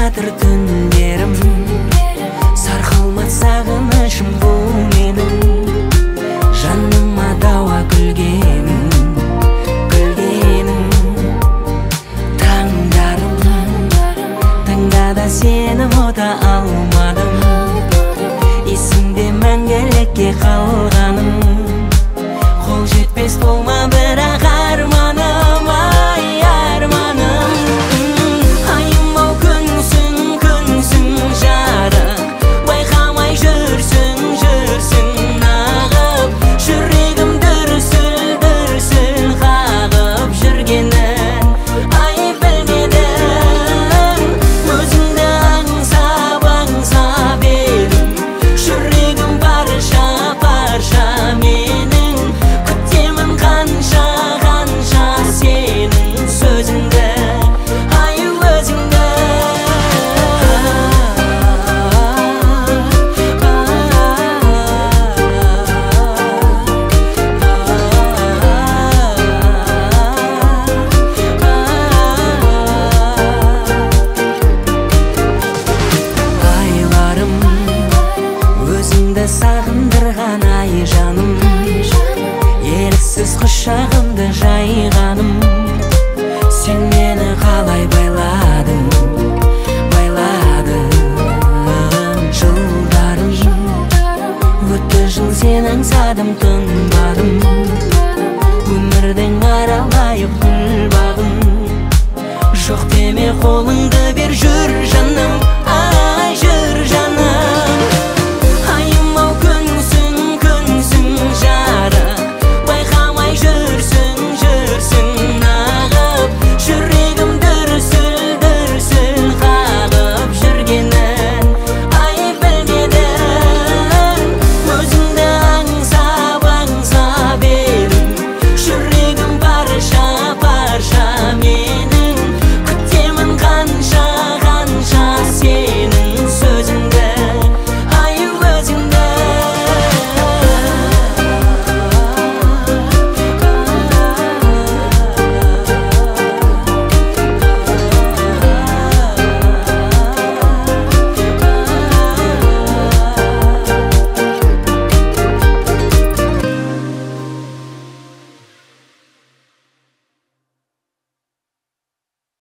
жатыр түндерім, сарқылмас сағынышым бұл менің. Жаныма дауа күлгенің, таңдада сені ұмыта алмадым. Есімде мәңгілікке қалғаным, қол жетпес болма бірақ арманым, ай арманым. Айым-ау күнсің жарық, байқамай жүрсің ағып. Жүрегім дүрсіл қағып жүргенін ай білмедім. Өзіңді аңсап едім, жүрегім парша менің. Күтемін қанша сенің сөзіңді, ай өзіңді. Айларым өзіңді сағындырған ай жаным, еріксіз құшағымды жайғаным. Сен мені қалай байладың жылдарым. Өтті жыл сен аңсадым тынбадым, өмірдің аралайып гүл бағын. Жоқ деме қолың